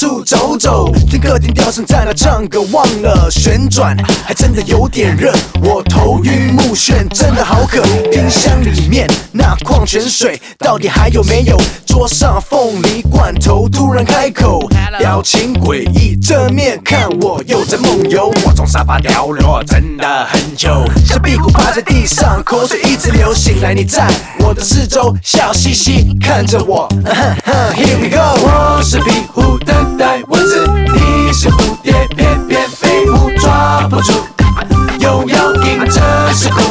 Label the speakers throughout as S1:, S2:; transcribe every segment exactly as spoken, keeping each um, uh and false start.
S1: 处走走，听客厅调声在那唱歌，忘了旋转，还真的有点热，我头晕目眩，真的好渴。冰箱里面那矿泉水到底还有没有？桌上凤梨罐头突然开口，表情诡异，正面看我又在梦游。我从沙发掉落，真的很久，小屁股趴在地上，口水一直流。醒来你在我的四周，笑嘻嘻看着我。Here we go， 我是壁虎，等待蚊子，你是蝴蝶，偏偏飞舞抓不住，又要硬着是苦。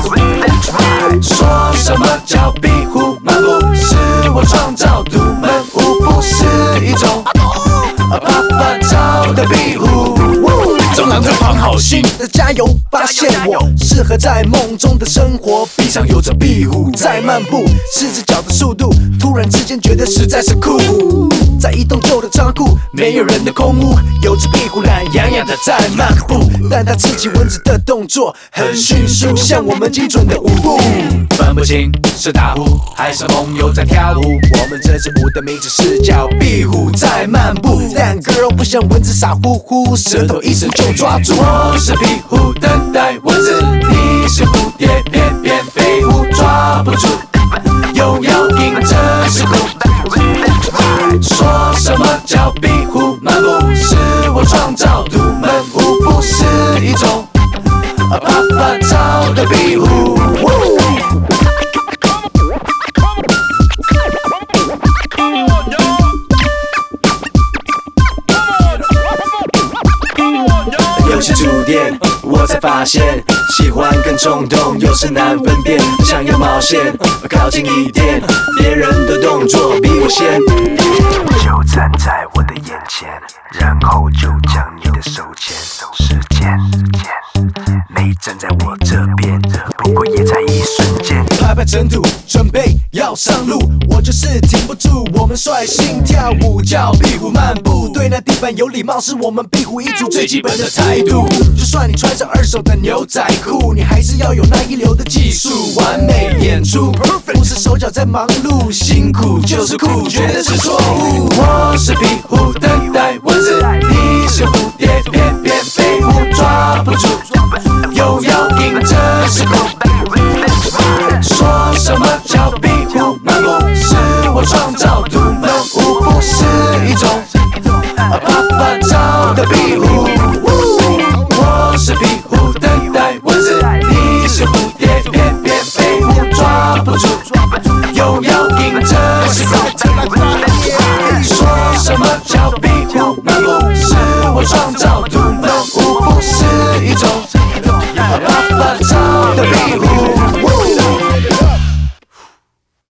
S1: 说什么叫壁虎漫步？是我创造独门舞，不是一种啪啪照的壁虎。中郎这旁好心的加油，发现我适合在梦中的生活。壁上有着壁虎在漫步，四只脚的速度，突然之间觉得实在是酷。在一栋旧的仓库，没有人的空屋，有只壁虎懒洋洋的在漫步，但它刺激蚊子的动作很迅速，像我们精准的舞步。分不清是打呼还是朋友在跳舞，我们这支舞的名字是叫壁虎在漫步。但 girl 不像蚊子傻乎乎，舌头一伸就抓住。我是壁虎，等待蚊子，你是蝴蝶，偏偏飞舞抓不住，又要硬着是苦。说什么叫壁虎漫步？是我创造独门舞，不是一种啪啪照的壁虎。游戏触电，我才发现喜欢跟冲动有时难分辨，想要冒险，靠近一点，别人的动作比我先，
S2: 就站在我的眼前，然后就将你的手牵。时间没站在我这边，不过也才一瞬间。
S1: 拍拍尘土，准备要上路，我就是停不住。我们率性跳舞，叫壁虎漫步，对那地板有礼貌，是我们壁虎一族最基本的态度。就算你穿上二手的牛仔裤，你还是要有那一流的技术，完美演出。不是手脚在忙碌，辛苦就是酷，绝对是错误。我是壁虎，等待蚊子，你是蝴蝶，偏偏飞舞抓不住，又要硬着是苦。说什么叫壁虎漫步？是我创造独门舞，不是一种啪啪照的壁虎。我是壁虎，等待蚊子，你是蝴蝶，偏偏飞舞抓不住，又要硬着是苦。说什么叫壁虎漫步？是我创造